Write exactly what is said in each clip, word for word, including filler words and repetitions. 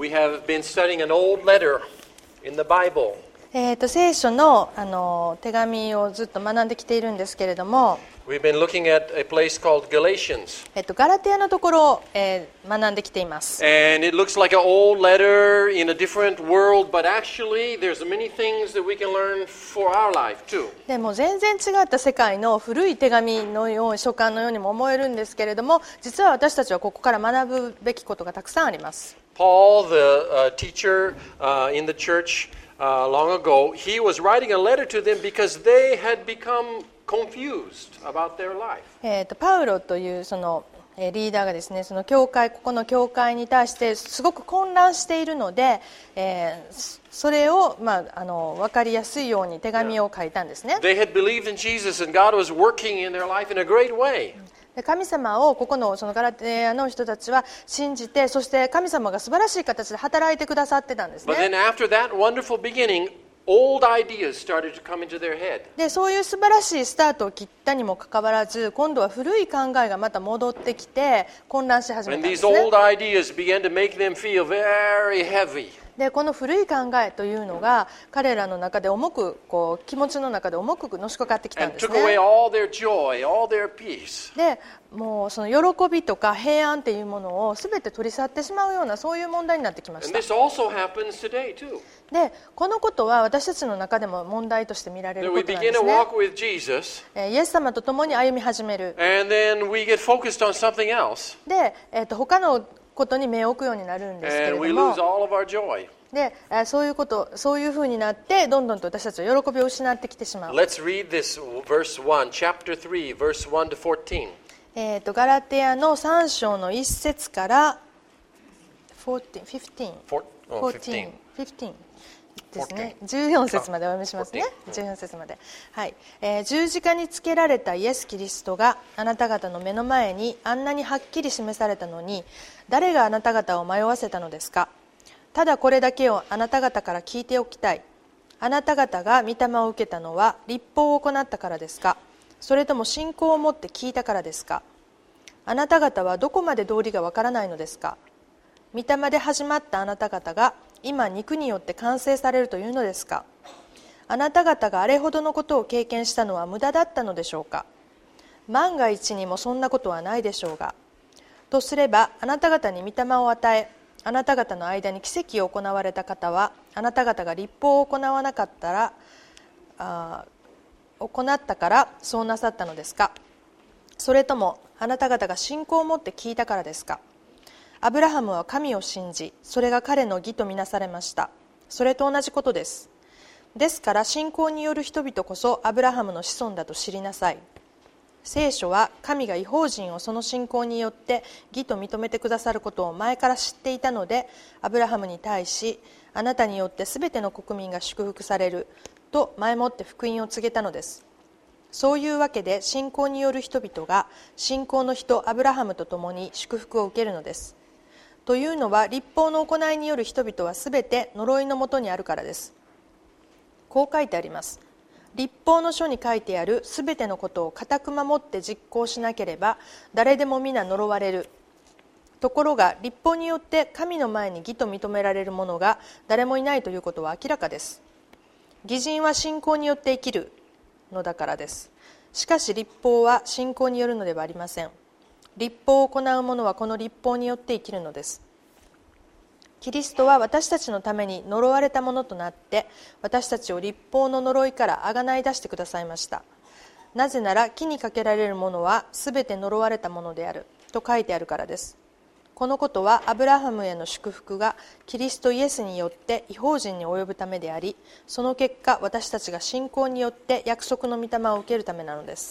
We have been studying an old letter in the Bible. えーと聖書の、あの手紙をずっと学んできているんですけれども、 We've been looking at a place called Galatians. えーとガラテヤのところを、えー学んできています。 And it looks like an old letter in a different world, but actually there's many things that we can learn for our life too. でもう全然違った世界の古い手紙のよう書簡のようにも思えるんですけれども、実は私たちはここから学ぶべきことがたくさんあります。 Paul, the uh, teacher uh, in the church uh, long ago, he was writing a letter to them because they had become confused about their life. えーとパウロというそのえーリーダーがですね、その教会、ここの教会に対してすごく混乱しているので、えーそれを、まあ、あの分かりやすいように手紙を書いたんですね。 They had believed in Jesus and God was working in their life in a great way. で神様をここのそのガラテヤの人たちは信じて、そして神様が素晴らしい形で働いてくださってたんです But then ね。 after that wonderful beginning, old ideas started to come into their head. でそういう素晴らしいスタートを切ったにもかかわらず、今度は古い考えがまた戻ってきて混乱し始めた And んで these すね。 old ideas began to make them feel very heavy. でこの古い考えというのが彼らの中で重くこう気持ちの中で重くのしかかってきたん And です took away ね。 all their joy, all their peace. でもうその喜びとか平安っていうものを全て取り去ってしまうような、そういう問題になってきまし And た。 this also happens today too. でこのことは私たちの中でも問題として見られる That こ we となん begin で to すね。 walk with Jesus, えーイエス様と共に歩み始める。 and then we get focused on something else, で、えーと他のことに目を置くようになるんですけれ and ど we も lose、all of our joy. でえーそういうことそういうふうになってどんどんと私たちは喜びを失ってきてしまう。 Let's read this verse one, chapter three, verse one to fourteen. えーとガラテヤのさん章のいっ節からじゅうよん、じゅうご Four, oh, fifteen. じゅうごですね。じゅうよん節までお読みしますね。じゅうよん節まで、はいえー十字架につけられたイエス・キリストがあなた方の目の前にあんなにはっきり示されたのに、誰があなた方を迷わせたのですか。ただこれだけをあなた方から聞いておきたい。あなた方が御霊を受けたのは律法を行ったからですか、それとも信仰を持って聞いたからですか。あなた方はどこまで道理がわからないのですか。御霊で始まったあなた方が今肉によって完成されるというのですか。あなた方があれほどのことを経験したのは無駄だったのでしょうか。万が一にもそんなことはないでしょうが。とすればあなた方に御霊を与え、あなた方の間に奇跡を行われた方は、あなた方が律法を行わなかったらあ行ったからそうなさったのですか。それともあなた方が信仰を持って聞いたからですか。アブラハムは神を信じ、それが彼の義とみなされました。それと同じことです。ですから信仰による人々こそアブラハムの子孫だと知りなさい。聖書は神が異邦人をその信仰によって義と認めてくださることを前から知っていたので、アブラハムに対し、あなたによってすべての国民が祝福されると前もって福音を告げたのです。そういうわけで信仰による人々が信仰の人アブラハムと共に祝福を受けるのです。というのは律法の行いによる人々はすべて呪いのもとにあるからです。こう書いてあります。律法の書に書いてあるすべてのことを固く守って実行しなければ誰でも皆呪われる。ところが律法によって神の前に義と認められる者が誰もいないということは明らかです。義人は信仰によって生きるのだからです。しかし律法は信仰によるのではありません。律法を行う者はこの律法によって生きるのです。キリストは私たちのために呪われたものとなって私たちを律法の呪いからあがない出してくださいました。なぜなら木にかけられるものはすべて呪われたものであると書いてあるからです。このことはアブラハムへの祝福がキリストイエスによって異邦人に及ぶためであり、その結果私たちが信仰によって約束の御霊を受けるためなのです。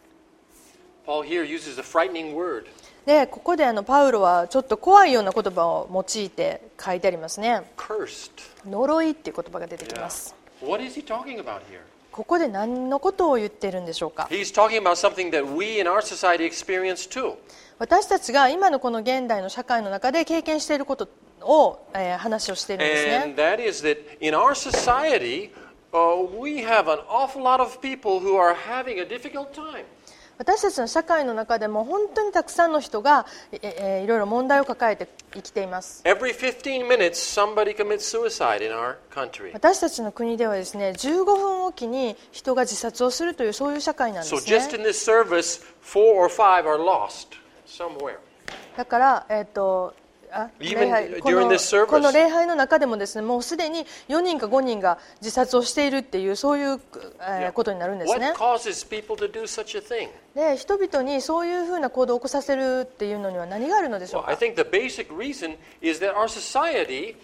Paul here uses a frightening word. でここであのパウロはちょっと怖いような言葉を用いて書いてありますね。 Cursed. 呪いっていう言葉が出てきま Yeah. す。 What is he talking about here? ここで何のことを言っているんでしょうか。 He's talking about something that we in our society experience too. 私たちが今のこの現代の社会の中で経験していることを、えー話をしているんですね。 And that is that in our society, uh, we have an awful lot of people who are having a difficult time. 私たちの社会の中でも本当にたくさんの人が、ええー、いろいろ問題を抱えて生きています。 Every fifteen minutes, somebody commits suicide in our country. 私たちの国ではですね、じゅうごふんおきに人が自殺をするというそういう社会なんですね。 So just in this service, four or five are lost somewhere. だから、えーとあ Even 礼拝 during この this service. この礼拝の中でもですね、もうすでによにんかごにんが自殺をしているっていうそういう、えー、ことになるんですね。 What causes people to do such a thing? で、人々にそういうふうな行動を起こさせるっていうのには何があるのでしょう Well, か。 I think the basic reason is that our society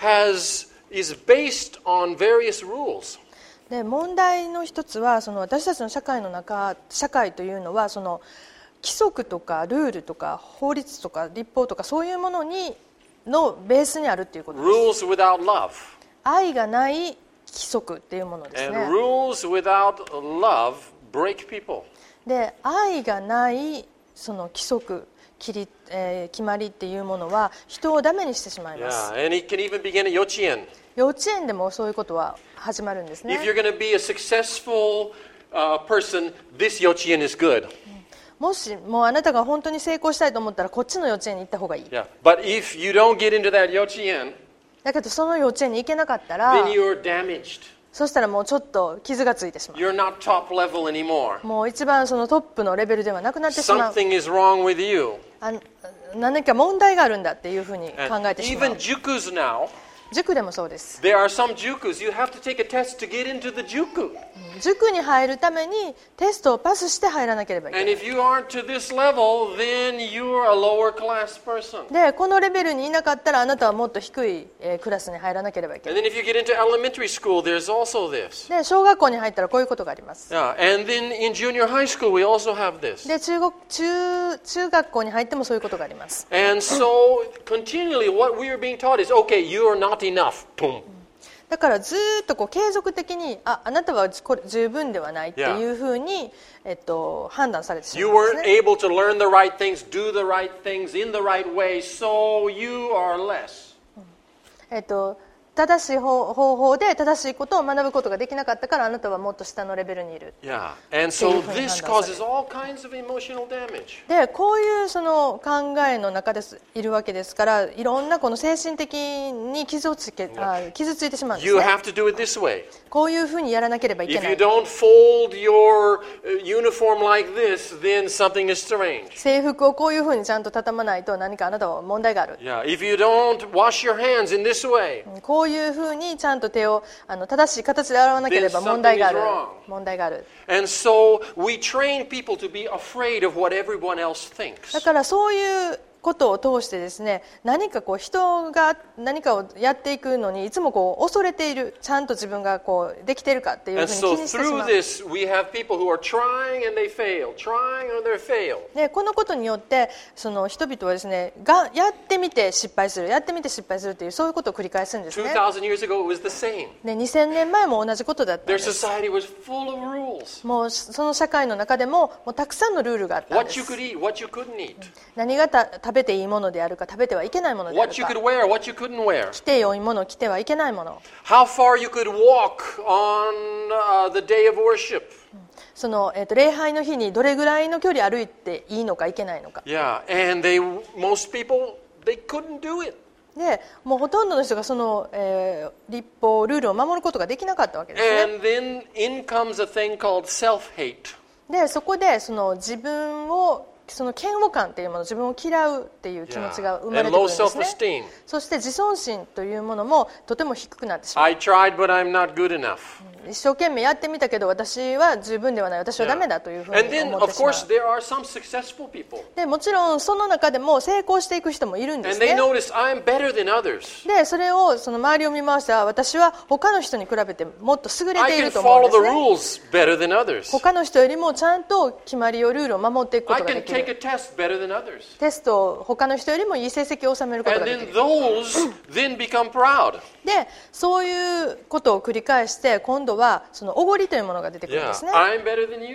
has is based on various rules. で、問題の一つはその私たちの社会の中社会というのはその規則とかルールとか法律とか立法とかそういうものにのベースにあるっていうことです。 Rules without love. 愛がない規則っていうものです And ね。 rules without love break people. で、愛がないその規則きり、えー、決まりっていうものは人をダメにしてしまいます。 Yeah, and it can even begin at 幼稚園. 幼稚園でもそういうことは始まるんですね。 If you're going to be a successful uh, person, this 幼稚園 is good. もしもうあなたが本当に成功したいと思ったらこっちの幼稚園に行った方がいい。 Yeah, but if you don't get into that 幼稚園, だけどその幼稚園に行けなかった then ら you're damaged. そしたらもうちょっと傷がついてしまう。 You're not top level anymore. もう一番そのトップのレベルではなくなってしまう。 Something is wrong with you. あ何か問題があるんだっていうふうに考 And えてしまう。 even jukus now, 塾でもそうです。 there are some jukus. You have to take a test to get into the juku. 塾に入るためにテストをパスして入らなければいけな And い。 if you aren't to this level, then you're a lower class person. で、このレベルにいなかったらあなたはもっと低い、えークラスに入らなければいけな And い。 then if you get into elementary school, there's also this. で、小学校に入ったらこういうことがあります。 Yeah, and then in junior high school, we also have this. で、中国中中学校に入ってもそういうことがあります。 And so continually, what we are being taught is, okay, you are not enough. Boom. だからずーっとこう継続的にああなたはこれ十分ではないっていうふうに、えっと、判断されてしま You うんです weren't ね。 able to learn the right things, do the right things in the right way, so you are less. えっと正しい方方法で正しいことを学ぶことができなかったからあなたはもっと下のレベルにいる。 Yeah, and so this causes all kinds of emotional damage. で、こういうその考えの中ですいるわけですからいろんなこの精神的に傷をつけあ傷ついてしまうんです You ね。 have to do it this way. こういうふうにやらなければいけ If な you い。 don't fold your uh, uniform like this, then something is strange. 制服をこういうふうにちゃんと畳まないと何かあなたは問題がある。 Yeah, if you don't wash your hands in this way, こういうふうにちゃんと手をあの正しい形で洗わなければ問題がある Then something is wrong. 問題がある。 and so we train people to be afraid of what everyone else だ thinks. からそういうことを通してですね、何かこう人が何かをやっていくのにいつもこう恐れている、ちゃんと自分がこうできているかっていうふう And に so 気にしてし through まう。 this, we have people who are trying and they fail, trying and they fail. で、このことによってその人々はですね、がやってみて失敗する、やってみて失敗するというそういうことを繰り返すんですね。 two thousand years ago, it was the same. で、にせんねんまえも同じことだったん Their です。 society was full of rules. もうその社会の中でももうたくさんのルールがあったんで What you す。 could eat, what you couldn't eat. 何がた食べていいものであるか食べてはいけないものである What you か could wear, what you couldn't wear. 着て良いもの着てはいけないもの、 How far you could walk on uh, the day of worship. その、えー、と礼拝の日にどれぐらいの距離歩いていいのかいけないのか Yeah, and they, most people, they couldn't do it. で、もうほとんどの人がその、えー立法ルールを守ることができなかったわけですね。 And then in comes a thing called self-hate. で、そこでその自分をその嫌悪感っていうもの、自分を嫌うっていう気持ちが生まれてくるんですね。 And low self-esteem. そして自尊心というものもとても低くなってしまう。 I tried, but I'm not good enough. 一生懸命やってみたけど私は十分ではない、私はダメだというふう And に then, 思って of しまう。 course, there are some successful people. で、もちろんその中でも成功していく人もいるんで And す they ね。 notice I'm better than others. で、それをその周りを見回して、私は他の人に比べてもっと優れ I てい can ると思うん follow で the すね。 rules better than others. 他の人よりもちゃんと決まりをルールを守っていくこ I とが can でき take る。 a test better than others. テストを他の人よりもいい成績を収めること And ができ then る。 those then become proud. で、そういうことを繰り返して今度はそのおごりというものが出てくるんで Yeah, すね。 I'm better than you.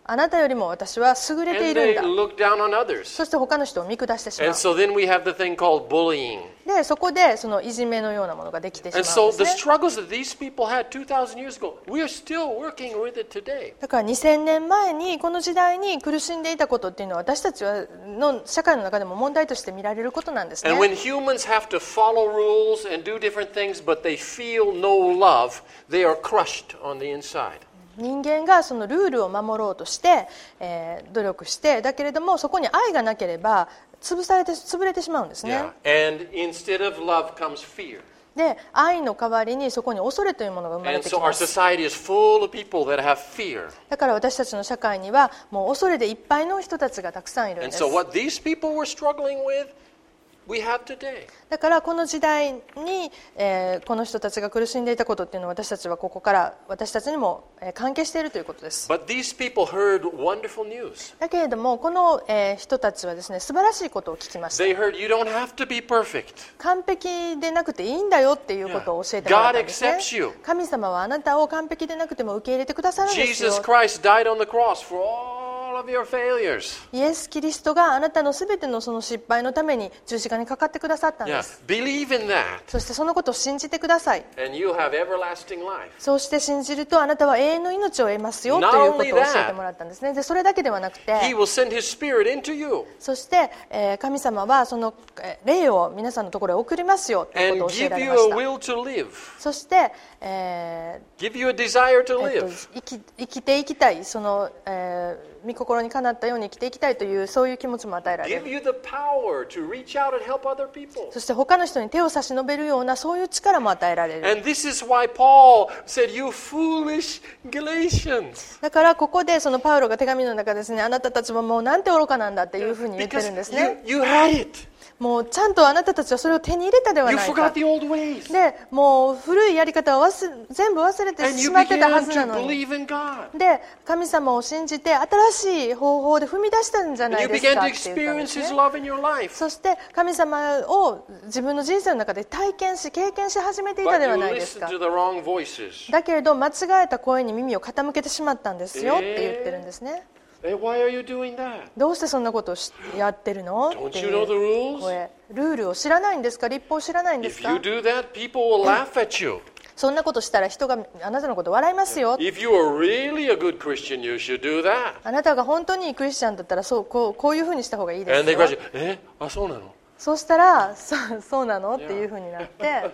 あなたよりも私は優れてい And るん they だ。 look down on others. そして他の人を見下してしま And う。 so then we have the thing called bullying. で、そこでそのいじめのようなものができてしま And うん so です the ね。 struggles that these people had two thousand years ago, we are still working with it today. だからにせんねんまえにこの時代に苦しんでいたことっていうのは私たちはの社会の中でも問題として見られることなんですね。 And when humans have to follow rules and do different things, but they feel no love, they are crushed on the inside. 人間がそのルールを守ろうとして、えー努力してだけれどもそこに愛がなければ潰されて潰れてしまうんですね。 Yeah. And instead of love comes fear. で愛の代わりにそこに恐れというものが生まれ And てき so ま our す。 society is full of people that have fear. だから私たちの社会にはもう恐れでいっぱいの人たちがたくさんいるん And です。 so what these people were struggling with, we have today. だからこの時代に、えーこの人たちが苦しんでいたことっていうのは私たちはここから私たちにもえー関係しているということです。 But these people heard wonderful news. だけれどもこの、えー人たちはですね素晴らしいことを聞きました。 They heard you don't have to be perfect. 完璧でなくていいんだよっていうことを教えてもらったんですね。 God accepts you. 神様はあなたを完璧でなくても受け入れてくださるんですよ。 Jesus Christ died on the cross for all of your failures. イエス・キリストがあなたのすべてのその失敗のために十字架にかかってくださったんで Yeah. す。 Believe in that, そしてそのことを信じてください。 and you have everlasting life. そうして信じるとあなたは永遠の命を得ますよ Not ということを only 教 that, えてもらったんですね。でそれだけではなくて He will send His Spirit into you そして、えー神様はそのえー霊を皆さんのところへ送りますよという and ことを教えら give れ you まし a た。 will to live, そして、え give you a desire to ーえっと live. 生き生きていきたいその、えー御心にかなったように生きていきたいというそういう気持ちも与えられ Give る。 you the power to reach out and help other people. そして他の人に手を差し伸べるようなそういう力も与えられる。 And this is why Paul said, You foolish Galatians. だからここでそのパウロが手紙の中ですね、あなたたちはもうなんて愚かなんだっていうふうに言って Because るんですね。 you, you had it. もうちゃんとあなたたちはそれを手に入れたでは You ない forgot か。 the old ways. で、もう古いやり方を忘れ全部忘れて And し you まってたは began ずな to のに。 believe in God. で、神様を信じて新しい方法で踏み出したんじゃ And ない you です began か to って言ったんで experience す His ね。 love in your life. そして神様を自分の人生の中で体験し経験し始めていた But では you ないです listened か。 to the wrong voices. だけれど間違えた声に耳を傾けてしまったんですよって言ってるんですね。 Hey, why are you doing that? どうしてそんなことをしやってるの Don't って you い know the う rules? 声。ルールを知らないんですか？立法を知らないんです If か you？do that, people will laugh at you. そんなことしたら人があなたのこと笑いますよ。 If you are really a good Christian, you should do that. あなたが本当にクリスチャンだったらそうこうこういうふうにした方がいいで And す they よ。 question, えあ、そうなの？ そうしたらそそうなのっていうふうになって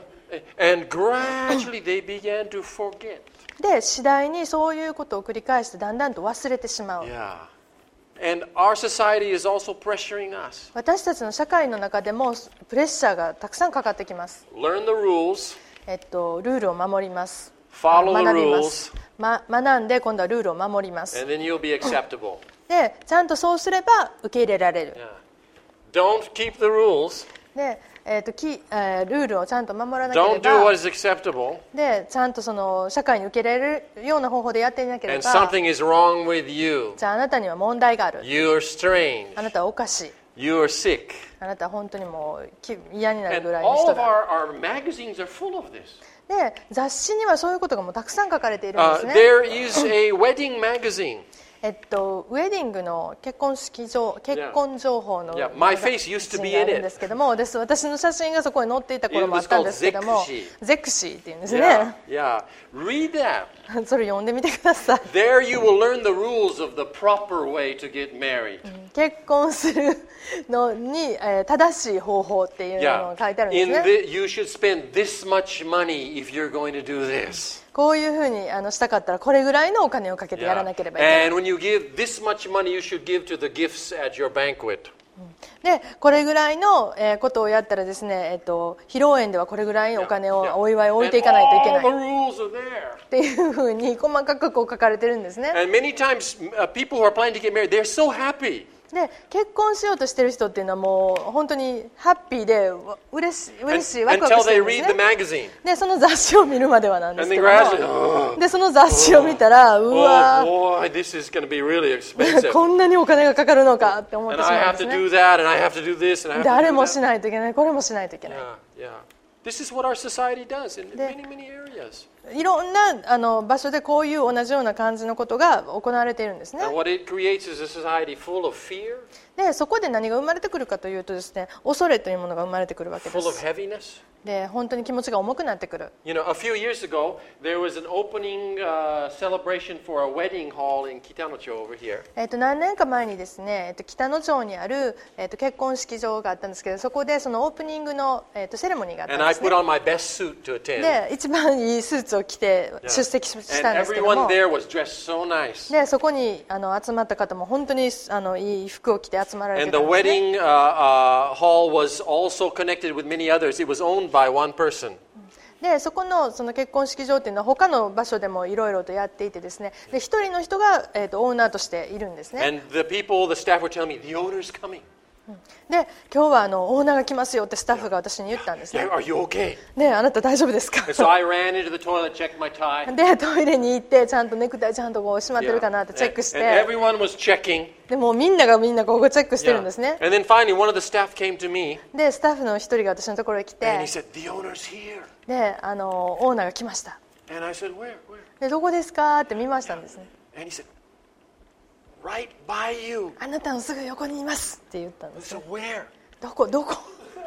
And gradually they began to forget. で次第にそういうことを繰り返してだんだんと忘れてしまう。 Yeah. And our society is also pressuring us. 私たちの社会の中でもプレッシャーがたくさんかかってきます。 Learn the rules, えっと、ルールを守ります。 follow the 学びます rules, ま、学んで今度はルールを守ります。 and then you'll be acceptable. でちゃんとそうすれば受け入れられる。 Yeah. Don't keep the rules. で、えーときえールールをちゃんと守らなけ Don't れ do what ば is acceptable. でちゃんとその社会に受け入れるような方法でやっていなけれ And ば something is wrong with you. じゃああなたには問題がある。 You are strange. あなたはおかしい。 You are sick. あなたは本当にもうき嫌になる And ぐらいの all 人 of だ。 our, our magazines are full of this. で雑誌にはそういうことがもうたくさん書かれているんで Uh, すね。 there is a wedding magazine. えっと、ウェディングの結婚式場結婚情報の Yeah. My face used to be があ in るん it. ですけども、です私の写真がそこに載っていた頃もあったんですけども、 It was called ゼクシーっていうんですね。 Yeah, yeah. Read that. それ読んでみてください。 There you will learn the rules of the proper way to get married. 結婚するのに、えー正しい方法っていうの Yeah. が書いてあるんです In ね。 the, you should spend this much money if you're going to do this. こういうふうにあのしたかったらこれぐらいのお金をかけてやらなければいけない And when you give this much money, you should give to the gifts at your banquet. でこれぐらいの、えーことをやったらですね、えっと披露宴ではこれぐらいのお金を Yeah. お祝いを置い And ていかないといけ all ない the rules are there. っていうふうに細かくこう書かれてるんですね。 And many times, uh, people who are planning to get married, they're so happy. で結婚しようとしてる人っていうのはもう本当にハッピーでわ嬉しい嬉しいワクワク Until して they るんです read the ね。 magazine. でその雑誌を見るまではなんで And す then けど gradually, も oh, でその雑誌を見たらうわ oh boy, this is going to be really expensive. こんなにお金がかかるのかって思って And し I まうん have で to すね。 do that, and I have to do this, and I have であれ to も do し that. ないといけないこれもしないといけない。 Yeah, yeah. This is what our society does in many, many areas. いろんなあの場所でこういう同じような感じのことが行われているんですね。 And what it creates is a society full of fear, でそこで何が生まれてくるかというとですね、恐れというものが生まれてくるわけで full of す。 heaviness. で本当に気持ちが重くなってくる。 You know, a few years ago, there was an opening uh, celebration for a wedding hall in Kitanocho over here. えっと何年か前にですね、えっと北野町にある、えっと結婚式場があったんですけど、そこでそのオープニングの、えっとセレモニーがあったん And で I すね。 put on my best suit to attend. で一番いいスーツを着て出席し And たんですけど everyone も、 there was dressed so nice. でそこにあの集まった方も本当にあのいい服を着て集まられて And た the んですね。 wedding uh, uh, hall was also connected with many others. It was owned by one person. でそこのその結婚式場っていうのは他の場所でもいろいろとやっていてですね、で一人の人が、えー、とオーナーとしているんですね。 And the people, the staff were telling me, the owner's coming. で今日はあのオーナーが来ますよってスタッフが私に言ったんですね。 Yeah, are you okay? であなた大丈夫ですか And so I ran into the toilet, checked my tie. でトイレに行ってちゃんとネクタイちゃんとこう締まってるかなってチェックし And, and て、 everyone was checking. でもうみんながみんなこうチェックしてる Yeah. んですね。 And then finally, one of the staff came to me でスタッフの一人が私のところへ来 and he て、 said, the owner's here. であのオーナーが来ました。 And I said, where, where? でどこですかって見ましたんですね。 And he said, right by you. あなたのすぐ横にいますって言ったんです So ね。 where? どこどこ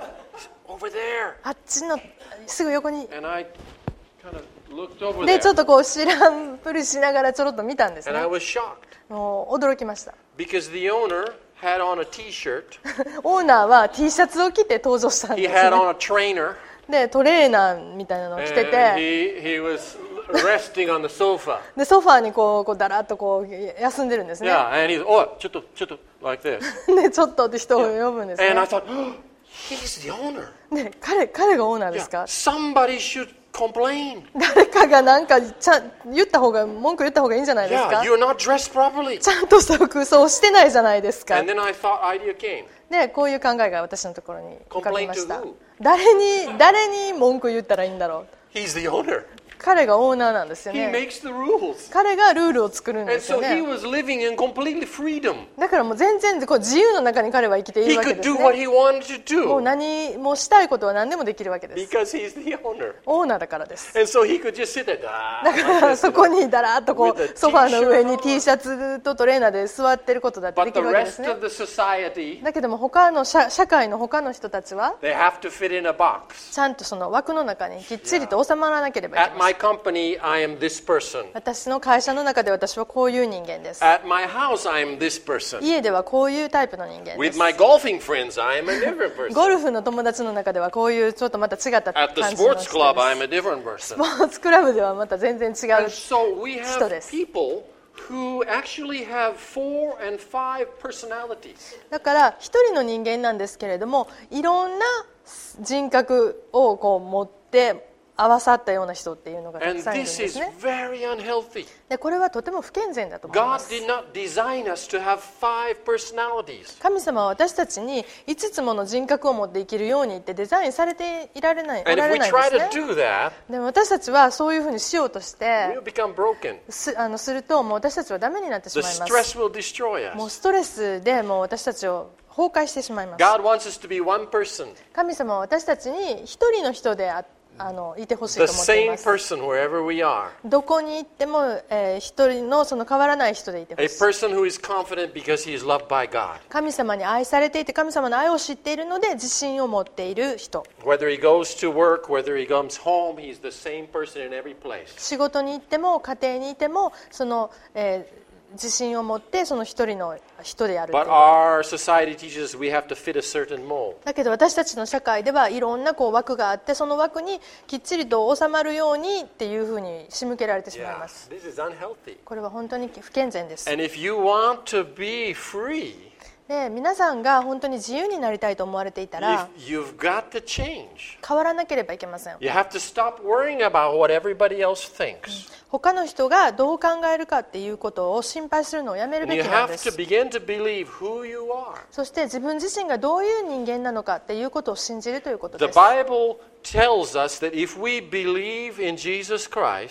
Over there. あっちのすぐ横に。 And I kind of looked over で there. ちょっとこう知らんぷりしながらちょろっと見たんです And ね。 I was shocked もう驚きました。 because the owner had on a t-shirt. オーナーは T シャツを着て登場したん He です had ね。 on a trainer. でトレーナーみたいなのを着て And て、 he, he was resting on the sofa. でソファーにこうこうだらっとこう休んでるんですね。 Yeah, and he's, oh, ちょっと、ちょっと like this. でちょっとって人を呼ぶんです And I ね。 thought, oh, he's the owner. で彼彼がオーナーで Yeah, すか。 somebody should complain. 誰かがなんかちゃん言った方が文句言った方がいいんじゃないです Yeah, か。 you're not dressed properly. ちゃんとした服装してないじゃないですか。 And then I thought idea came. でこういう考えが私のところに浮かびました Complain to who?。 誰に誰に文句言ったらいいんだろう。 He's the owner. 彼がオーナーなんですよ He ね。 makes the rules. 彼がルールを作るんで And すよ so he ね。 was living in completely freedom. だからもう全然こう自由の中に彼は生きてい He るわけ could です do what ね。 he wanted to もう do 何もしたいことは何でもできるわけです。 because he's the owner. オーナーだからです。 And so he could just sit there. だからそこにだらっとこ With a うソファーの上に T-shirt T シャツとトレーナーで座ってることだってで But き the るわけです rest ね。 of the society, だけども他の社社会の他の人たちは they have to fit in a box. ちゃんとその枠の中にきっちりと収まらなければいけ At ませ my ん。 company, I am this person. 私の会社の中で私はこういう人間です。 At my house, I am this person. 家ではこういうタイプの人間で With す。 my golfing friends, I am a different ゴ person. ルフの友達の中ではこういうちょっとまた違った感 At the じの sports 人 club, で I す。 am a different ス person. ポーツクラブではまた全然違 And う。 so we 人で have す。 people who actually have four and five personalities. だから一人の人間なんですけれども、いろんな人格をこう持って合わさったような人っていうのがたく And さんいるん this で is すね。 very unhealthy. でこれはとても不健全だと思いま God す。 did not design us to have five personalities. 神様は私たちにいつつもの人格を持って生きるようにってデザインされていられない、お And ら if れ we ないん try で to すね。 do that, でも私たちはそういうふうにしようとして we'll become broken. すあのするともう私たちはダメになってし The まいま stress す。 will destroy もう us. ストレスでもう私たちを崩壊してしまいます。 God wants us to be one person, 神様は私たちに一人の人でああのいてほしい the と思ってい same ます。 person wherever we are. どこに行っても、えー一人のその変わらない人でいてほ A しい。 person who is confident because he is loved by God. 神様に愛されていて神様の愛を知っているので自信を持っている人。 Whether he goes to work, whether he comes home, he's the same person in every place. 仕事に行っても家庭にいてもその、えー自信を持ってその一人の人であるという But our society teaches us we have to fit a certain mold. だけど私たちの社会ではいろんなこう枠があってその枠にきっちりと収まるようにっていうふうに仕向けられてしまい Yeah, ます。 this is unhealthy. これは本当に不健全です。 And if you want to be free, で皆さんが本当に自由になりたいと思われていたら you've, you've got to change. 変わらなければいけません。 You have to stop worrying about what everybody else thinks. 他の人がどう考えるかっていうことを心配するのをやめる And べ you きなん have で to す。 begin to believe who you are. そして自分自身がどういう人間なのかっていうことを信じるということ The です。 Bible tells us that if we believe in Jesus Christ,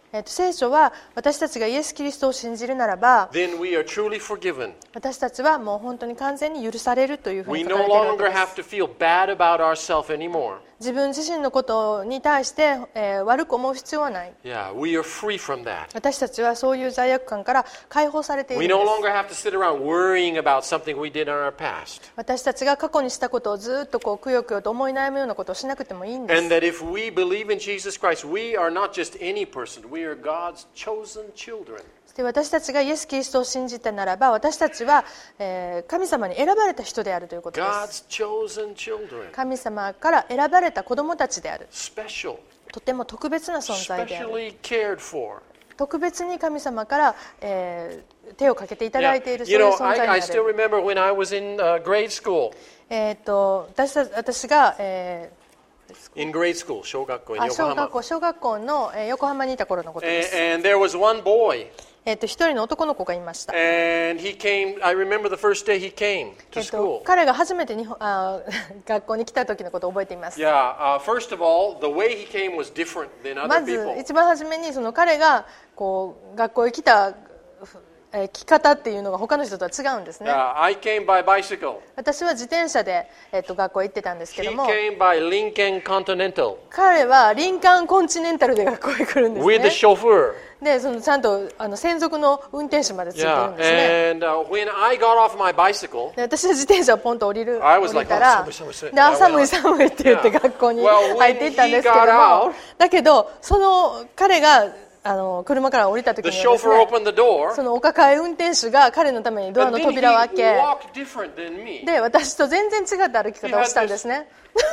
えー、と聖書は私たちがイエス・キリストを信じるならば、 then we are truly forgiven. 私たちはもう本当に完全に許されるというふう We に書か no れているわけ longer です。 have to feel bad about ourselves anymore. 自分自身のことに対して、えー悪く思う必要はない。 Yeah, we are free from that. 私たちはそういう罪悪感から解放されている We んで no す。 longer have to sit around worrying about something we did in our past. 私たちが過去にしたことをずっとこうくよくよと思い悩むようなことをしなくてもいいんです。 And that if we believe in Jesus Christ, we are not just any person. We are God's chosen children. で私たちがイエス・キリストを信じたならば、私たちは、えー神様に選ばれた人であるということです。 God's chosen children. 神様から選ばれた子供たちである。 Special. とても特別な存在である。 Specially cared for. 特別に神様から、えー手をかけていただ Yeah. いている、そう You いう know, 存在 I, に I な still る。 remember when I was in uh, grade school. えー、と私た私が、え In grade school, 小学校 in ーあ小学 Yokohama. 校小学校の、えー横浜にいた頃のことで And, す。 and there was one boy, えー、と一人の男の子がいました。 and he came. I remember the first day he came え to ー、と school. 彼が初めて日本あ学校に来た時のことを覚えています。 Yeah. Uh, first of all, the way he came was different than ま other ず people. 一番初めにその彼がこう学校へ来た、えー来方っていうのが他の人とは違うんですね。 Yeah, I came by bicycle. 私は自転車で、えー、と学校へ行ってたんですけ He ども、 came by Lincoln Continental 彼はリンカーンコンチネンタルで学校へ来るんです with the ね。 chauffeur. でそのちゃんとあの専属の運転手までついてる Yeah. んですね。 And uh, when I got off my bicycle, で私は自転車をポンと降りる I 降 was り like, た "Oh, ら、 寒い寒い寒い." であ寒い寒いって言って Yeah. 学校に Well, when 入っていったんですけ he ど got も out,、 だけどその彼があの車から降りた時 the にはです chauffeur ね、 opened the door, そのお抱え運転手が彼のためにドア and の then he 扉を開け、 walked different than me. で私と全然違った歩き方をしたんですね。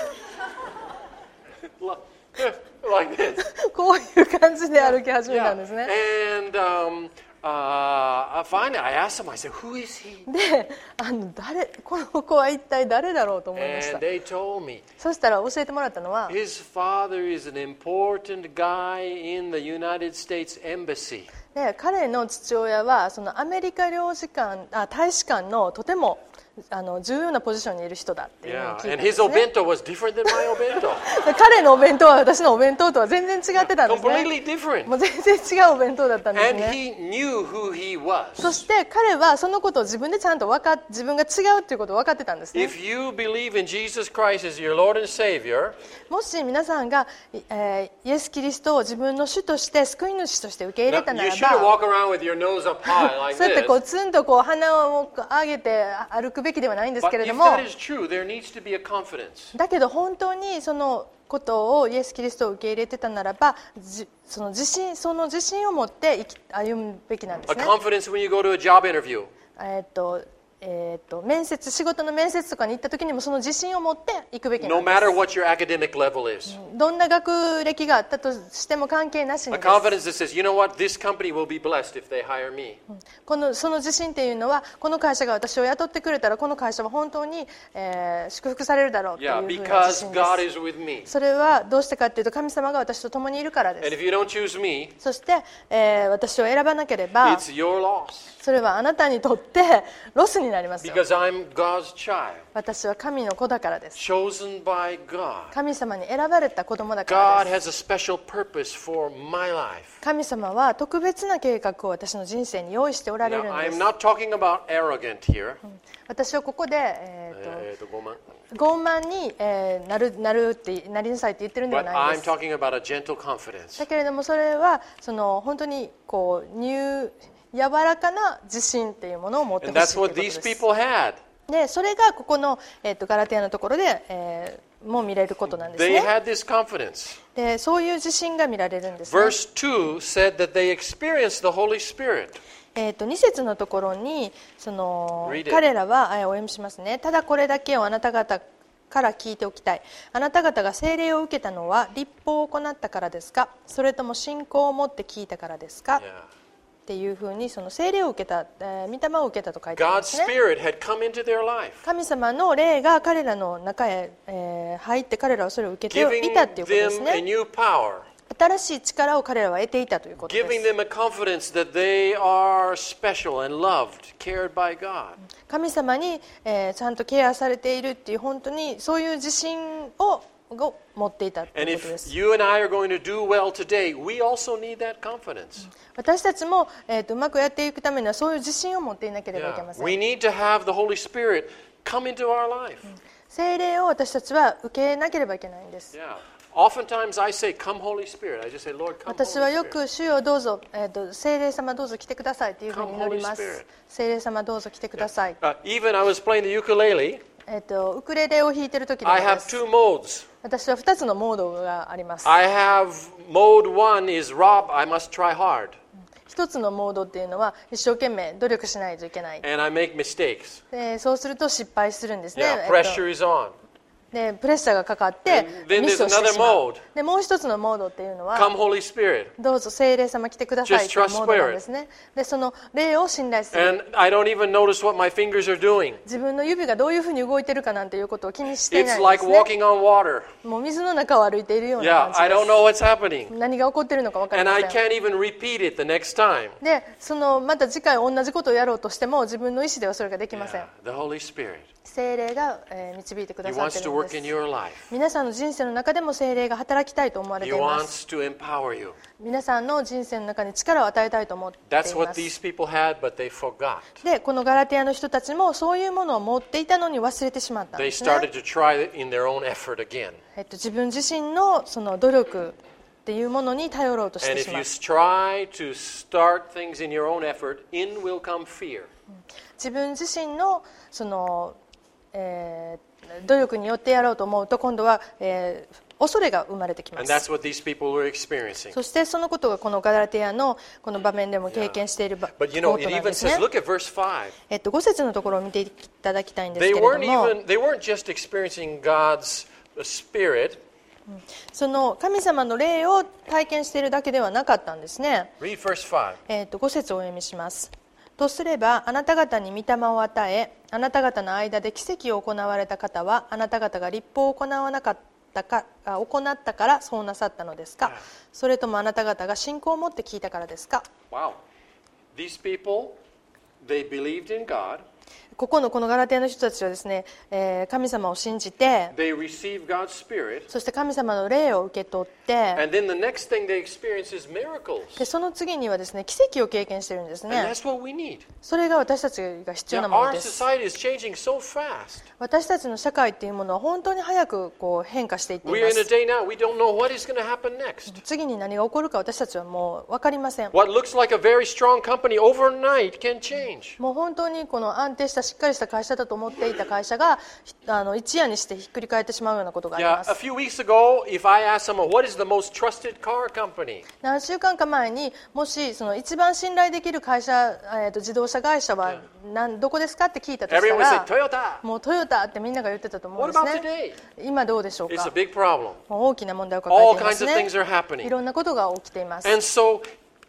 Like this. こういう感じで歩き始めた Yeah. んですね。 And um, uh, finally, I asked him. I said, "Who is he?" で、あの誰この子は一体誰だろうと思いました And。they told me そしたら教えてもらったのは、 his father is an important guy in the United States Embassy. で彼の父親はそのアメリカ領事館あ大使館のとてもあの重要なポジションにいる人だっていうふうに Yeah. 聞いたん And で his すね。 obento was different than my obento. で彼のお弁当は私のお弁当とは全然違ってたんですね。 Completely different. もう全然違うお弁当だったんです And ね。 he knew who he was. そして彼はそのことを自分でちゃんと分かっ自分が違うっていうことを分かってたんですね。 If you believe in Jesus Christ as your Lord and Savior, もし皆さんが、えーイエス・キリストを自分の主として救い主として受け入れた now, な you ら shouldn't ば、 walk around with your nose up high like そうやって this. こうツンとこう鼻を上げて歩くべきではないんです But けれ if ども、 that is true, there needs to be a confidence. だけど本当にそのことをイエス・キリストを受け入れてたならば、じその自信その自信を持って生き歩むべきなんで A すね。 confidence when you go to a job interview. えーっとえーっと面接仕事の面接とかに行った時にもその自信を持って行くべきな No んです。 matter what your academic level is. どんな学歴があったとしても関係なし A にです。 confidence that says, you know what, this company will be blessed if they hire me. このその自信っていうのはこの会社が私を雇ってくれたらこの会社は本当に、えー祝福されるだろうという Yeah, ふうな自 because 信で God す。 is with me. それはどうしてかっていうと神様が私と共にいるからで And す。 if you don't choose me, そして、えー私を選ばなければ it's your loss. それはあなたにとってロスになりますよ。 Because I'm God's child, 私は神の子だからです。 chosen by God. 神様に選ばれた子供だから God です。 has a special purpose for my life. 神様は特別な計画を私の人生に用意しておられる Now, んで I'm す。 not talking about arrogant here. 私はここで、えーとえーと、ごまん。 傲慢に、えーなるなるってなりなさいって言ってるんでは But ない I'm です。 talking about a gentle confidence. だけれどもそれはその本当にこう柔柔らかな自信っていうものを持って And ほしい that's というこ what とで these す。 people had. でそれがここの、えー、とガラテヤのところで、えーもう見れることなんです They ね。 had this confidence. でそういう自信が見られるんですね。 Verse two said that they experienced the Holy Spirit. えー、とに節のところにその Read it. 彼らはあお読みしますね。ただこれだけをあなた方から聞いておきたい。あなた方が聖霊を受けたのは律法を行ったからですか、それとも信仰を持って聞いたからですか、 Yeah. っていうふうにその聖霊を受けた、えー、御霊を受けたと書いてあるんで God's すね。 Spirit had come into their life, 神様の霊が彼らの中へ、えー入って彼らはそれを受けて giving いたっていうことです them a ね。 new power, 新しい力を彼らは得ていたということで giving す。 them a confidence that they are special and loved, cared by God. 神様に、えーちゃんとケアされているっていう本当にそういう自信をを持っていたと And いうことで if す。 you and I are going to do well today, we also need that confidence. 私たちも、えー、とうまくやっていくためにはそういう自信を持っていなければいけ Yeah. ません。 We need to have the Holy Spirit come into our life. 聖霊を私たちは受けなければいけないんです。 Yeah. Oftentimes I say, "Come, Holy Spirit." I just say, "Lord, come, 私は Holy よ Spirit." く主よどうぞ、えー、と聖霊様どうぞ来てくださいというふうに祈りま Come, Holy す Spirit.。 聖霊様どうぞ来てください。 Uh, even I was playing the ukulele. えー、とウクレレを弾いている時でも I で have す。 two modes. 私はふたつのモードがあります。 I have mode one is Rob, I must try hard, 一つのモードっていうのは一生懸命努力しないといけない。 and I make mistakes. でそうすると失敗するんですね。 Yeah, えーと pressure is on. でプレッシャーがかかって And then ミスをして there's しま another う mode. でもう一つのモードっていうのは Come, Holy Spirit. どうぞ聖霊様来てください Just という trust モードなんですね。でその霊を信頼する。 And I don't even notice what my fingers are doing. 自分の指がどういうふうに動いてるかなんていうことを気にしていな It's いんで like すね。 walking on water. もう水の中を歩いているような Yeah, 感 I じ don't で know what's happening. す。何が起こっているのか分かり And ま I せん。 can't even repeat it the next time. でそのまた次回同じことをやろうとしても自分の意思ではそれができません。 Yeah, the Holy Spirit. 聖霊が、えー導いてく He ださっ wants てい to るん work で in す。 your life. 皆さんの人生の中でも聖霊が働きたいと思われ He ています。 wants to empower you. 皆さんの人生の中に力を与えたいと思っていま That's what す。 these people had, but they forgot. でこのガラテヤの人たちもそういうものを持っていたのに忘れてしまったん They ですね。 started to try it in their own effort again. えっと、自分自身のその努力っていうものに頼ろうとし And て if しま you う。 try to start things in your own effort, in will come fear. 自分自身のその、えー努力によってやろうと思うと今度は、えー恐れが生まれてきま And す。 that's what these people were experiencing. そしてそのことがこのガラテヤのこの場面でも経験しているば But you こ know, と it なん even ですね says, look at verse five. えっと、ご節のところを見ていただきたいんですけ They れど weren't も even, they weren't just experiencing God's Spirit. その神様の霊を体験しているだけではなかったんですね。 Read verse five. えー、とご節をお読みします。とすればあなた方に御霊を与えあなた方の間で奇跡を行われた方はあなた方が律法を行わなかったかあ行ったからそうなさったのですか、それともあなた方が信仰を持って聞いたからですか。 Wow. These people, they believed in God. ここのこのガラテヤの人たちはですね、えー神様を信じて They received God's Spirit. そして神様の霊を受け取って And then the next thing they experience is miracles. でその次にはですね奇跡を経験してるんです And ね。 that's what we need. それが私たちが必要 Yeah, なもの our です。 society is changing so fast. 私たちの社会っていうものは本当に早くこう変化していってい We're ま in a す。 day now, we don't know what is going to happen next. 次に何が起こるか私たちはもう分かりません。 What looks like a very strong company overnight can change. もう本当にこの安定したしっかりした会社だと思っていた会社がひあの一夜にしてひっくり返ってしまうようなことがあり Yeah, ま a す。 few weeks ago, if I asked someone, what is the most trusted car company? 何週間か前にもしその一番信頼できる会社、えー、と自動車会社は何どこですかって聞いたとした Everyone would say ら Toyota. もうトヨタってみんなが言ってたと思うん What です about ね。 today? 今どうでしょう It's a か。 big problem. もう大きな問題を抱え All ています kinds of ね。 things are い happening. ろんなことが起きています。 And so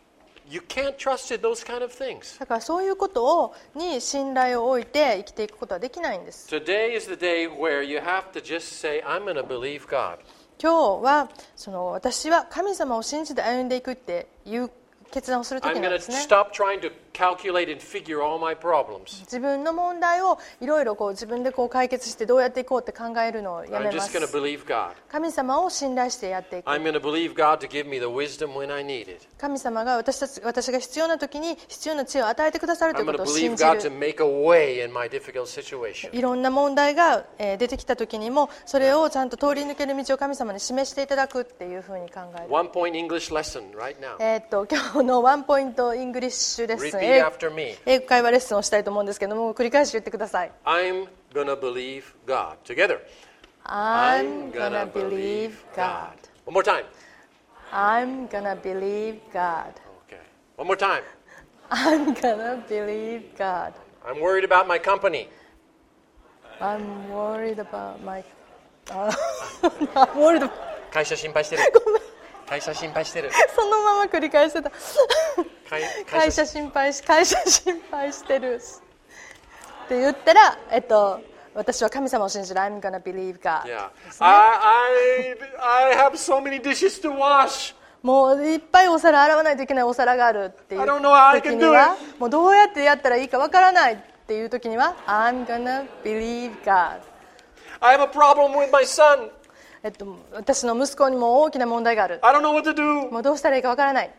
you can't trust in those kind of things. だからそういうことをに信頼を置いて生きていくことはできないんです。 Today is the day where you have to just say, I'm going to believe God. 今日はその私は神様を信じて歩んでいくっていう決断をする時 I'm なん going で to すね。 stop trying to calculate and figure all my problems. 自分の問題をいろいろこう自分でこう解決してどうやっていこうって考えるのをや I'm めま just going to す。 believe God. 神様を信頼してやっていく。 I'm going to believe God to give me the wisdom when I need it. 神様が私たち私が必要な時に必要な知恵を与えてくださるとい I'm うこ going と to を信 believe じ God to る。 make a way in my difficult situation. いろんな問題がえー出てきた時にもそれをちゃんと通り抜ける道を神様に示していただくっていうふうに考える。 One point English lesson right now. えーっと今日のワンポイントイングリッシュレッスン Repeat after me. 英語会話レッスンをしたいと思うんですけども繰り返し言ってください。 I'm going to believe God. Together. I'm gonna believe God. One more time. I'm gonna believe God. Okay. One more time. I'm gonna believe God. I'm worried about my company. I'm worried about my... あ I'm worried about... 会社心配してる。会社心配してる。 そのまま繰り返してた。 会会社心配し、会社心配してる。って言ったら、えっと、私は神様を信じる。I'm gonna believe God. Yeah. I, I, I have so many dishes to wash. もういっぱいお皿洗わないといけないお皿があるっていう I don't know how I 時 can に do は it. もうどうやってやったらいいかわからないっていう時には I'm gonna believe God. I have a problem with my son. えっと、私の息子にも大きな問題がある。 I don't know what to do. もうどうしたらいいかわからない。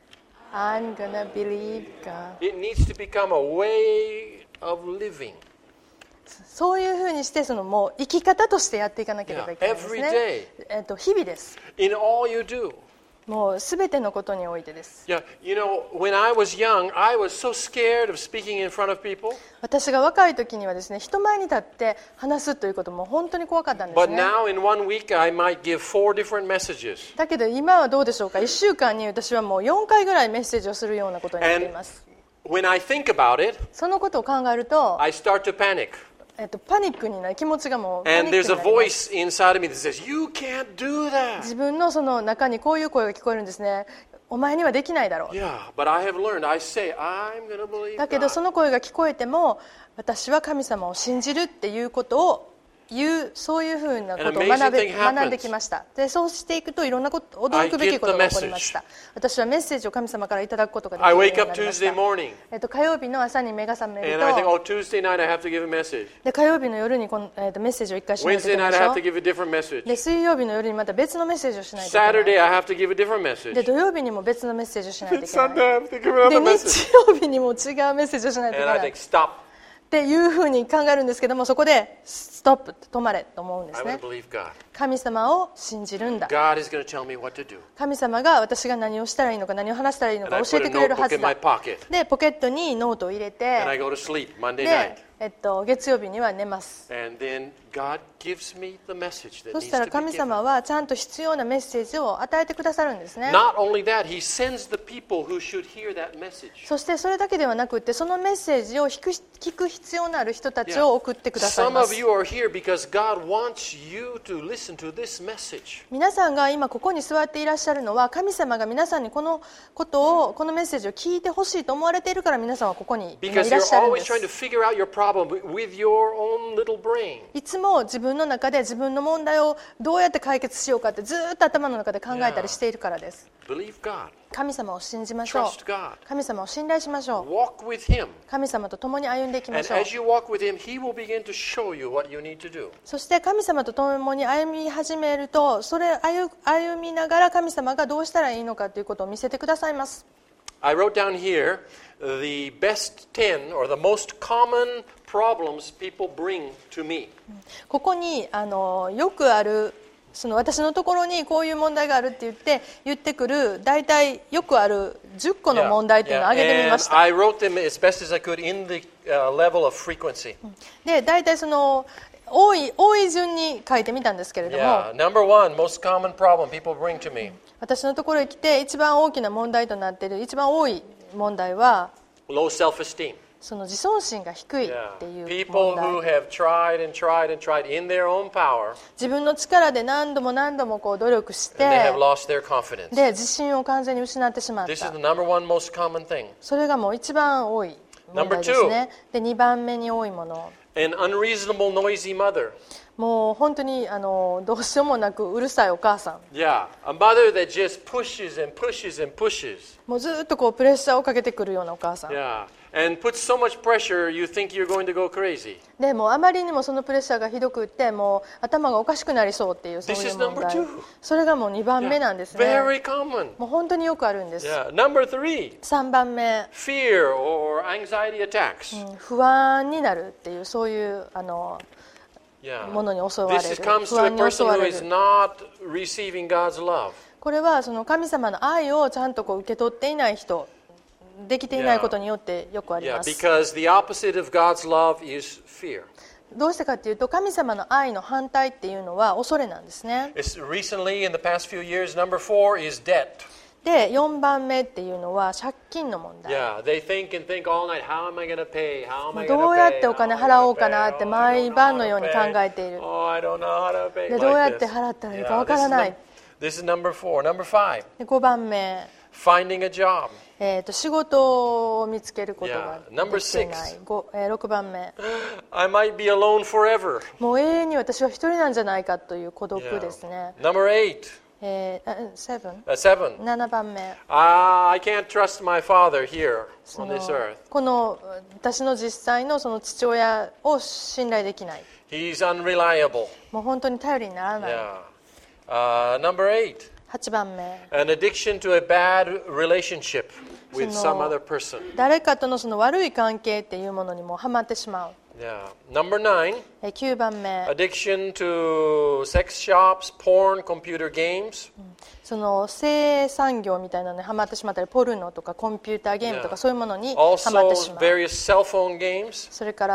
I'm gonna believe God. It needs to become a way of living. そういうふうにしてそのもう生き方としてやっていかなければいけないんです Yeah, ね。 every day. えっと、日々です。 In all you do. もうすべてのことにおいてです。 Yeah, you know, when I was young, I was so scared of speaking in front of people. 私が若い時にはですね、人前に立って話すということも本当に怖かったんです But ね。 now in one week, I might give four different messages. だけど今はどうでしょうか。いっしゅうかんに私はもうよんかいぐらいメッセージをするようなことになっています。 When I think about it, そのことを考えると、 I start to panic. えっと、パニックになる気持ちがもうパニッ And クに there's な a ります。 voice inside of me that says, you can't do that. 自分のその中にこういう声が聞こえるんですね。お前にはできないだろう。 Yeah, but I have learned, I say, I'm going to believe だけどそ God. の声が聞こえても、私は神様を信じるっていうことを言う、そういうふうなことを An 学 amazing べ thing happens. 学んできました。で、そうしていくといろんなこと、驚くべきことが起こりました。私はメッセージを神様からいただくことができ I るよう wake にな up りまし Tuesday た。 morning えっと、火曜日の朝に目が覚める and I think, と、 oh, Tuesday night I have to give a message. で火曜日の夜にこの、えっと、メッセージを一回しないとい Wednesday けない night で I し have ょ to。give a different message. で、水曜日の夜にまた別のメッセージをしないといけない。 Saturday I have to give a different で、 message. 土曜日にも別のメッセージをしないといけない。 Sunday I have to give で、 another message. 日曜日にも違うメッセージをしないといけ And な I い。 think, stop. っていうふうに考えるんですけども、そこでストップ、止まれと思うんで I す want ね to。believe God. 神様を信じるんだ。 God is going to tell me what to do. 神様が私が何をしたらいいのか、何を話したらいいの And I か教え put て a くれるは notebook ず in my だ。 pocket. で、ポケットにノートを入れ And I て、 go to sleep Monday で night.、 えっと、月曜日には寝ます。 And then God gives me the message that そ needs したら to be 神 given. 様はちゃんと必要なメッセージを与えてくださるんですね。 Not only that, He sends the people who should hear that message. そしてそれだけではなくて、そのメッセージを聞く聞く必要のある人たちを送ってください Some ま of す。 you are here because God wants you to listen to this message. 皆さんが今ここに座っていらっしゃるのは、神様が皆さんにこのことを、このメッセージを聞いてほしいと思われているから、皆さんはここに今 Because いらっ you're しゃるん always で trying to す。 figure out your problem with your own little brain. いつも自分の中で自分の問題をどうやって解決しようかってずっと頭の中で考えたりしているからです。 Believe God. 神様を信じましょう。 Trust God. 神様を信頼しましょう。 Walk with Him. 神様と共に歩んでいきま And しょう。 as you walk with Him, He will begin to show you what you need to do. そして神様と共に歩み始めると、それ歩歩みながら神様がどうしたらいいのかということを見せてくださいます。 I wrote down here the best ten or the most common problems people bring to me. ここにあのよくある、その私のところにこういう問題があるって言って言ってくる、大体よくあるじゅっこの問題というのを挙げてみまし And た。 I wrote them as best as I could in the uh, level of frequency. で、大体その多い多い順に書いてみたんですけれども、 Yeah. Number one, most common problem people bring to me. 私のところへ来て一番大きな問題となっている、一番多い問題は Low self-esteem. その自尊心が低いっ Yeah. ていう People 問 who 題。 have tried and tried and tried in their own power, 自分の力で何度も何度もこう努力し and they て have lost their confidence. で自信を完全に失ってしまっ This is た。 the number one most common thing. それがもう一番多い問題ですね。で、にばんめに多いもの、 An unreasonable, noisy mother. もう本当にあのどうしようもなくうるさいお母さん、 Yeah, a mother that just pushes and pushes and pushes. もうずっとこうプレッシャーをかけてくるようなお母さん Yeah, and puts so much pressure you think you're going to go crazy. で、もうあまりにもそのプレッシャーがひどくってもう頭がおかしくなりそうっていう、そう This いう is 問 number 題 two. それがもうにばんめなんですね。 Very common. もう本当によくあるんです。 Yeah, number three, さんばんめ、 fear or anxiety attacks. うん不安になるっていう、そういうあの Yeah. ものに襲われ This る、 is- comes 不 to a 安に襲 person わ who れ is る。 not receiving God's love. これはその神様の愛をちゃんとこう受け取っていない人、できていないことによってよくあり Yeah, ます。 because the opposite of God's love is fear. どうしてかというと、神様の愛の反対っていうのは恐れなんですね。 It's recently, in the past few years, number four is debt. で、よんばんめっていうのは借金の問題。 Yeah, they think and think all night, how am I going to pay? How am I ど going う to や pay? ってお金 How am I 払お gonna うかなって pay? Oh, I 毎 don't know 晩 how のように to 考 pay. えている。 Oh, I don't know how to pay で、 like どうやって this. 払ったらいいか Yeah, わか this ら is ない。 num- this is number four. Number five, で、ごばんめ、 finding a job. えー、と仕事を見つけることが Yeah. Number できていない。 six. ごえー、ろくばんめ、 I might be alone forever. もう永遠に私は一人なんじゃないかという孤独 Yeah. ですね。 Number eight, えー、あうんセブン uh, seven. ななばんめ、 Ah, I can't trust my father here そ on の this earth. この私の実際のその父親を信頼できない。 He's unreliable. もう本当に頼りにならない。 Yeah. Uh, number eight, はちばんめ、 an addiction to a bad relationship with その some other person. 誰かとのその悪い関係っていうものにもハマってしまう。 Yeah. Number nine, えきゅうばんめ、 addiction to sex shops, porn, computer games. その性産業みたいなのにハマってしまったり、ポルノとかコンピューターゲームとか Yeah. そういうものにハマって Also, しまう。 various cell phone games. それから、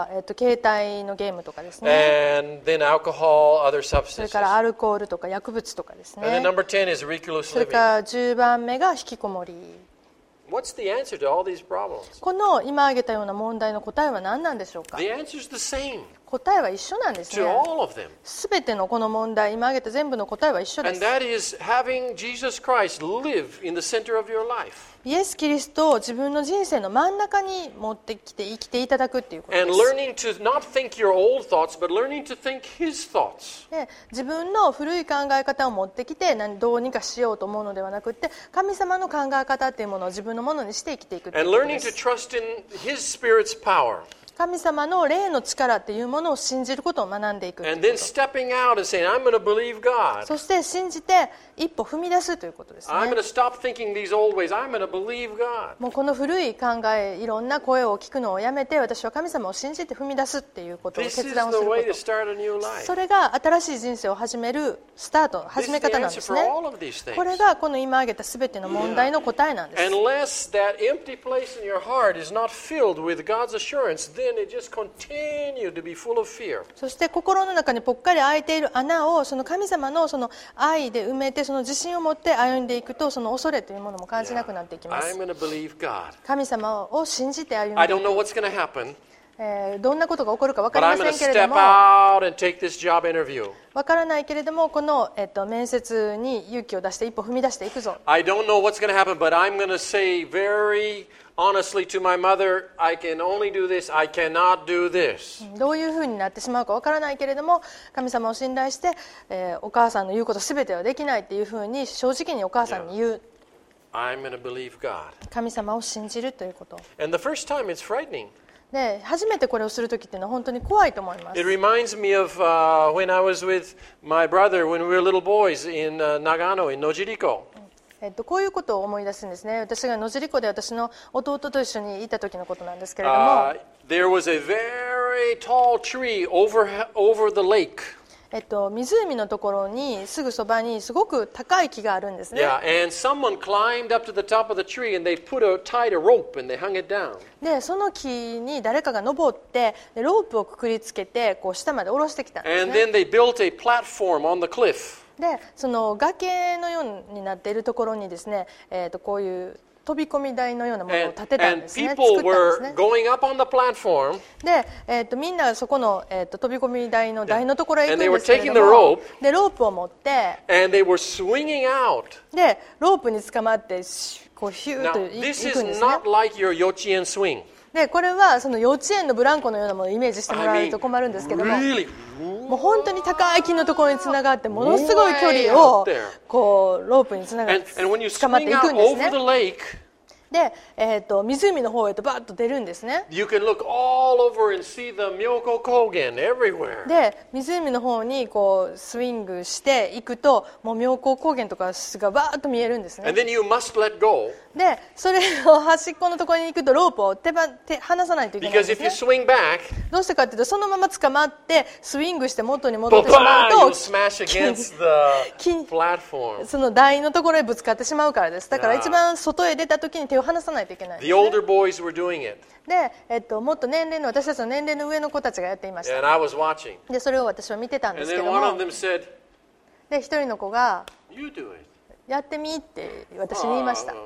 えっと、携帯のゲームとかですね。 And then alcohol, other それ substances. からアルコールとか薬物とかです And then ね。 number ten is recluse それ living. からじゅうばんめが引きこもり。 What's the answer to all these problems? この今挙げたような問題の答えは何なんでしょうか。 The answer is the same 答えは一緒なんです to ね。 all of them. すべてのこの問題、今挙げた全部の答えは一緒で And す。 that is having Jesus Christ live in the center of your life. イエス・キリストを自分の人生の真ん中に持ってきて生きていただくっていうことで And す。 learning to not think your old thoughts, but learning to think His thoughts. で自分の古い考え方を持ってきて何どうにかしようと思うのではなくて、神様の考え方っていうものを自分のものにして生きていくっていう And こと learning で to す。 trust in His Spirit's power. 神様の霊の力っていうものを信じることを学んでいくっていう And こ then と。 stepping out and saying, I'm going to believe God. そして信じて一歩踏み出すということです I'm ね going to。stop thinking these old ways. I'm going to believe God. もうこの古い考え、いろんな声を聞くのをやめて、私は神様を信じて踏み出すっていうことを This is 決断を the するこ way to と。 start a new life. それが新しい人生を始めるスタート、 This 始 is め the 方なんで answer す for ね。 all of these things. これがこの今挙げたすべての問題の答えなんです。 Unless that empty place in your heart is not filled with God's assurance, then it just continues to be full of fear. そして心の中にぽっかり開いている穴をその神様のその愛で埋めて、その自信を持って歩んでいくと、その恐れというものも感じなくなっていきま I'm す。 going to believe God. 神様を信じて歩ん I でい don't く、 know what's going to happen, えーどんなことが起こるか分か but り I'm ま going せ to んけれど step も、 out and take this job interview. 分からないけれども、この、えっと、面接に勇気を出して一歩踏み出していくぞ。 I don't know what's going to happen, but I'm going to say very honestly to my mother, I can only do this, I cannot do this. どういうふうになってしまうか分からないけれども、神様を信頼して、えーお母さんの言うことすべてはできないっていうふうに正直にお母さんに言う。 I'm going to believe God. 神様を信じるということ。 And the first time it's frightening. で、初めてこれをするときっていうのは本当に怖いと思います。 It reminds me of uh, when I was with my brother when we were little boys in uh, Nagano, in Nojiriko. えっと、こういうことを思い出すんですね。私が野尻湖で私の弟と一緒にいた時のことなんですけれども、 Uh, there was a very tall tree over, over the lake. えっと、湖のところにすぐそばにすごく高い木があるんですね。 Yeah, and someone climbed up to the top of the tree and they put a, tied a rope and they hung it down. で、その木に誰かが登ってでロープをくくりつけてこう下まで下ろしてきたんです And ね。 then they built a platform on the cliff. で、その崖のようになっているところにですね、えっと、こういう飛び込み台のようなものを And, 建てたん and ですね。 people 作ったんです were ね。 going up on the platform で、えー、とみんなそこの、えー、と飛び込み台の台のところへ行くん And they were ですけれど taking the も rope でロープを持って and they were swinging out. でロープに捕まってシュこうヒュー Now, とい this 行くんで is すね。 not like your yochien swing. でこれはその幼稚園のブランコのようなものをイメージしてもら I え mean, ると困るんですけども、 really, もう本当に高い木のところにつながってものすごい距離をこうロープにつながっ and, て and when you 捕まって swing い out くんです over ね the。lake, で、えー、と湖の方へとバッと出るんですね。 you can look all over and see the Myoko Kogen everywhere. で湖の方にこうスイングしていくともう妙高高原とかがバーッと見えるんですね。 And then you must let go でそれを端っこのところに行くとロープを手ば手離さないといけないん because で if す you ね。 swing back, どうしてかっていうとそのまま捕まってスイングして元に戻ってし ba-bam, まう you'll と smash against the Kin- platform. その台のところへぶつかってしまうからです。だから Yeah. 一番外へ出た時に手を離さないといけないんで The すね。 older boys were doing it, で、えっと、もっと年齢の私たちの年齢の上の子たちがやっていました。 and I was watching. でそれを私は見てたんで And すけ then ど one of も them said, で一人の子が "You do it." やってみって私に言いました Uh,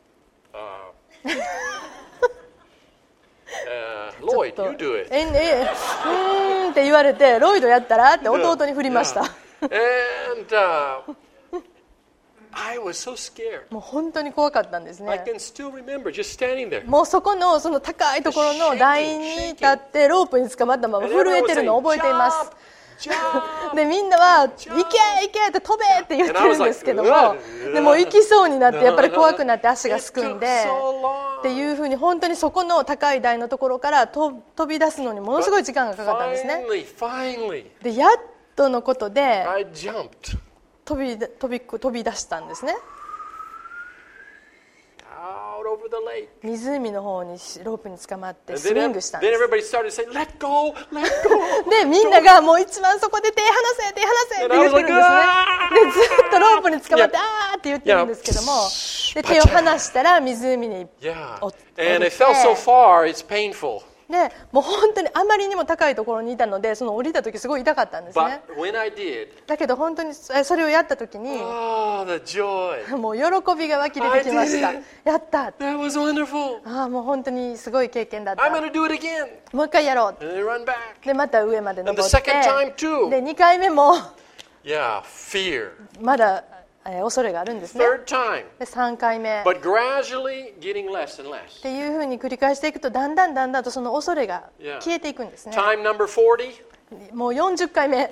uh, uh, Lloyd, ちょっ you と do it. ええうーんって言われてロイドやったらって弟に振りました。 And uh, I was so scared. もう本当に怖かったんです I ね。 can still remember just standing there. もうそこのその高いところの台に立ってロープに捕まったまま And 震え everyone て was るのを saying, 覚えています。 "Jump, jump." でみんなは「行け行け!」って飛べって言ってるんですけど And I も was like, でも行きそうになってやっぱり怖くなって足が It すくん took で so long. っていうふうに本当にそこの高い台のところからと飛び出すのにものすごい時間がかかったんですね。 Finally, finally, でやっとのことで I jumped. 飛び飛び飛び出したんですね。 Out over the lake. 湖の方にロープに捕まって And スイ then, ングしたん then です everybody started saying, "Let go, let go." でみんながもう一番そこで手離せ手離せって言ってるんですね。でずっとロープに捕まってあーって言ってるんですけども、で手を離したら湖に Yeah. 落ち And て it fell so far, it's painful. でもう本当にあまりにも高いところにいたので、その降りた時すごい痛かったんですね。 But when I did, だけど本当にそそれをやった時に oh, the joy. もう喜びが湧き出てきました。 I did. やった。 That was wonderful. ああもう本当にすごい経験だった。 I'm going to do it again. もう一回やろう。 And then run back. でまた上まで登 And っ the second time て、 too. でにかいめも Yeah, fear. まだ、えー恐れがあるんですね。 Third time. でさんかいめ But gradually getting less and っ less. ていうふうに繰り返していくと、だんだんだんだんとその恐れが Yeah. 消えていくんですね。 Time number forty. もうよんじゅっかいめ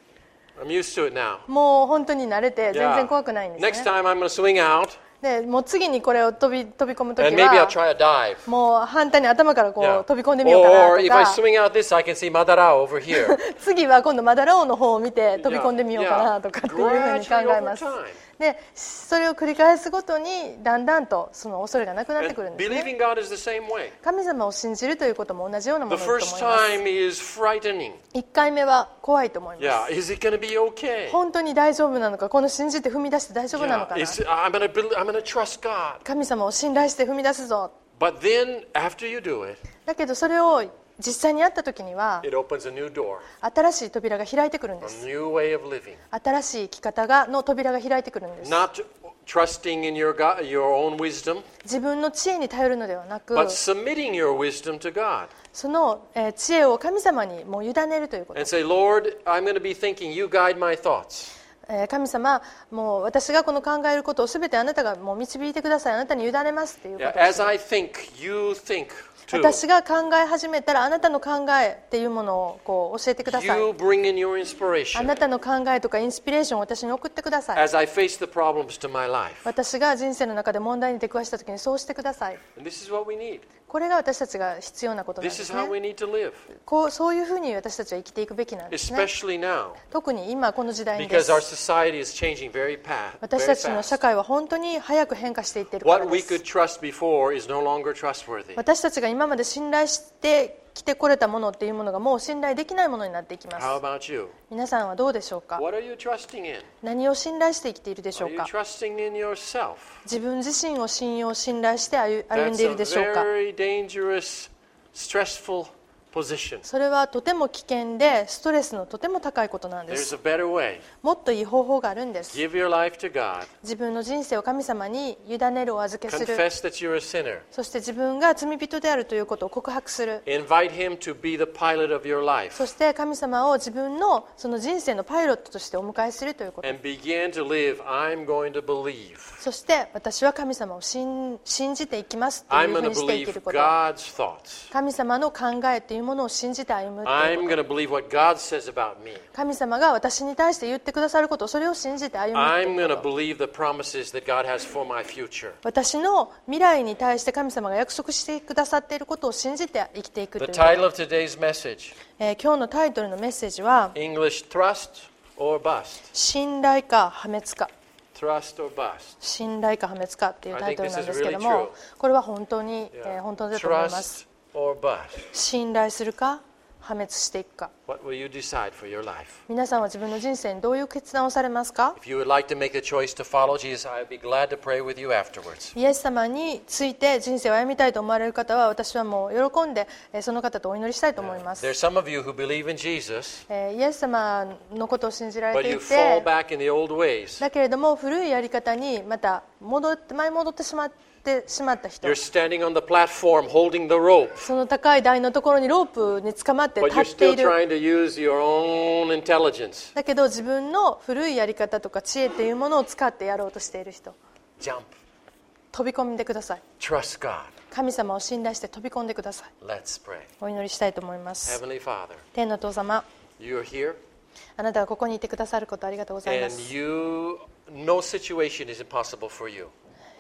I'm used to it now. もう本当に慣れて全 Yeah. 然怖くないんです Next ね。 time I'm going to swing out. でもう次にこれを飛び飛び込むとき And maybe I'll は try a dive. もう反対に頭からこう Yeah. 飛び込んでみようかな Or と if I か、 swing out this, I can see Madara over here. 次は今度マダラオの方を見て飛び込んでみようか Yeah. なとかっていうふうに考 Gradually えます。 over time. でそれを繰り返すごとにだんだんとその恐れがなくなってくるん And ですね。 believing God is the same way. 神様を信じるということも同じようなも The のだと first 思います。 time is frightening. いっかいめは怖いと思います。 Yeah, is it going to be okay? 本当に大丈夫なのか、この信じて踏み出して大丈夫なの Yeah, かな、 is, I'm going to I'm going to trust God. 神様を信頼して踏み出すぞ。 But then after you do it, だけどそれを実際にやった時には it opens a new door, 新しい扉が開いてくるんで a す。 new way of living. 新しい生き方がの扉が開いてくるんです。 Not trusting in your God, your own wisdom, 自分の知恵に頼るのではなく、 but submitting your wisdom to God その、えー知恵を神様にもう委ねるということ。 and say, Lord, I'm going to be thinking. You guide my thoughts. えー神様、もう私がこの考えることをすべてあなたがもう導いてください。あなたに委ねますっていうこ Yeah, とを as I think, you think too. 私が考え始めたらあなたの考えっていうものをこう教えてください。 You bring in your あ inspiration なたの考えとかインスピレーションを私に送ってください。 as I face the problems to my life. 私が人生の中で問題に出くわしたときにそうしてください。 And this is what we need. これが私たちが必要なことなんで This is す how we ね。 need to live, こうそういうふうに私たちは生きていくべきなんですね。 especially now, 特に今この時代にで because our す。 society is changing very, pa- 私 very たちの社 fast. 会は本当に早く変化していっているから What で we す。 could trust before is no longer trustworthy. 私たちが今まで信頼してきてこれたものっていうものがもう信頼できないものになっていきま How す。 about you? 皆さんはどうでしょうか。 What are you trusting in? 何を信頼して生きているでしょ Are う you か。 trusting in yourself? 自分自身を信用信頼して歩歩ん That's でい a るでしょうか。 very dangerous, stressful position. それはとても危険でストレスのとても高いことなんで There's す。 a better way. もっといい方法があるんです。 Give your life to God. 自分の人生を神様に委ねるお預けする。 Confess that you're a sinner. そして自分が罪人であるということを告白する。 Invite Him to be the pilot of your life そして神様を自分のその人生のパイロットとしてお迎えするということ。 and begin to live. I'm going to believe. そして私は神様を信信じていきますとい I'm うふう going to にしていけ believe ること。 God's thoughts. 神様の考えというものを信じて歩むという I'm こ going と。 to believe what God says about me. 神様が私に対して言ってくださること、それを信じて歩むと I'm いう going こ to と。 believe the promises that God has for my future. 私の未来に対して神様が約束してくださっていることを信じて生きていくと The いうこと。 title of today's message, えー今日のタイトルのメッセージは English, Trust or Bust. 信頼か破滅か。 Trust or Bust. 信頼か破滅かっていうタイトルなんですけど I think this is really も、これは本当に、えー本当だと思います。 Trust or bust. 信頼するか破滅していくか。 What will you decide for your life? 皆さんは自分の人生にどういう決断をされますか。 If you would like to make a choice to follow Jesus, I would be glad to pray with you afterwards. イエス様について人生を歩みたいと思われる方は、私はもう喜んでえーその方とお祈りしたいと思います。 There's some of you who believe in Jesus, えーイエス様のことを信じられ but て you い fall て、 back in the old ways. だけれども古いやり方にまた戻って前戻ってしまってしまった人、 You're standing on the platform holding the rope, その高い台のところにロープに捕まって but 立 you're ってい still る。 trying to use your own intelligence. だけど自分の古いやり方とか知恵っていうものを使ってやろうとしている人、 Jump. 飛び込んでください。 Trust God. 神様を信頼して飛び込んでください。 Let's pray. お祈りしたいと思います。 Heavenly Father, 天のお父様、 you're here, あなたがここにいてくださることありがとうございま and す。 you, no situation is impossible for you.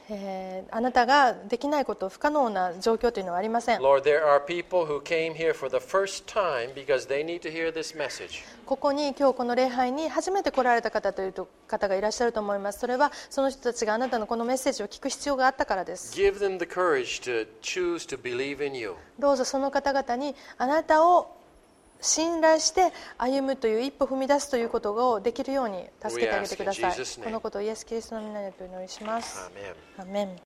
えーあなたができないこと、不可能な状況というのはありません。 Lord, there are people who came here for the first time because they need to hear this message. ここに今日この礼拝に初めて来られた方という方がいらっしゃると思います。それはその人たちがあなたのこのメッセージを聞く必要があったからです。 Give them the courage to choose to believe in you. どうぞその方々にあなたを信頼して歩むという一歩踏み出すということをできるように助けてあげてください。このことをイエス・キリストの皆によってお祈りします。 Amen. アーメン。